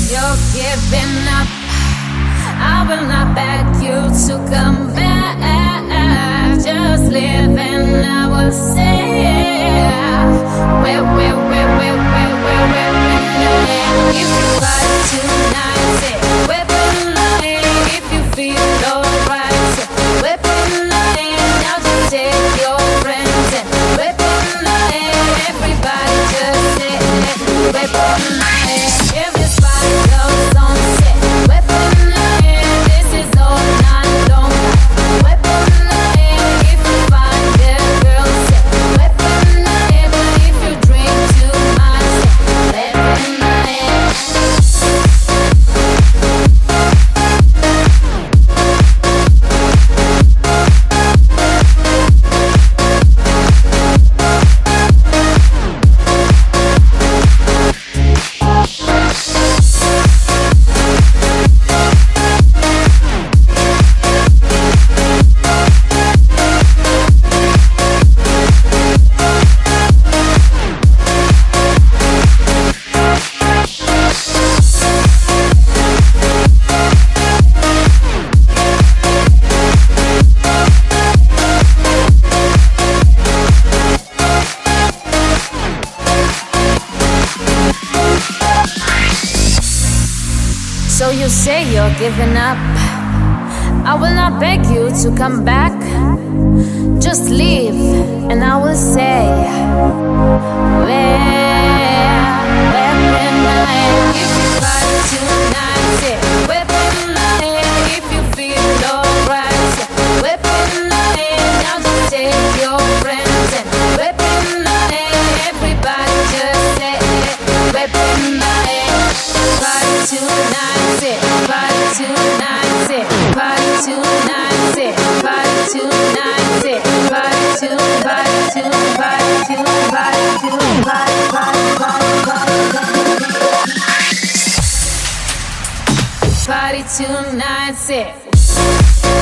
you're giving up, I will not beg you to come back. Just live and I will say, where, if you fight tonight, say, weapon line, if you feel alright, say, weapon line, now just take your friends and weapon line, everybody just say, weapon line, if this fight goes on, say, weapon line, this is all night long, weapon line, if you find the girl, say, weapon line, but if you drink too much, say, weapon line. So you say you're giving up, I will not beg you to come back. Just leave and I will say, weapon line, if you fight tonight, say, weapon line, if you feel alright, say, weapon line, now just take your friends and weapon line, everybody just say, weapon line, fight tonight, say, fight tonight, say, fight tonight, say, fight tonight, say, fight to, fight to, fight to, fight to, fight, fight, fight, fight, fight tonight, say.